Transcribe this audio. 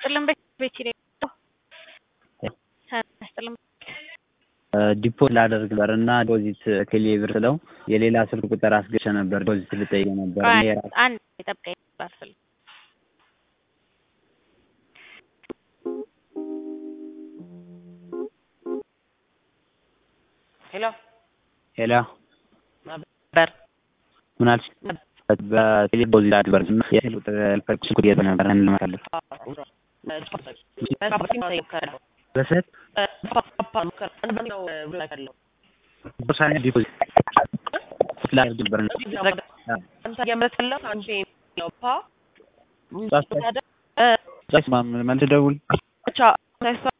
ጥልም ቤት ነው ሰላም ዲፖዚት ላደርግ ነበርና ዲፖዚት ቴሌብር ስለው የሌላ ስልክ ቁጥር አስገሸ ነበር ዲፖዚት ልጠይቅ ነበር አንድ የጠብቀኝ ባስል ሄሎ ነበር ምን አልሽ በቴሌብር ላደርግና የስልክ ቁጥር ልፈልግ ነበር እንመጣለን በሰት በሳኔ ዲፖዚት ላደርግ ነበር አንተ የምትፈልገው አንቺ ነው ፓ ጻፍ ማን ደውል ብቻ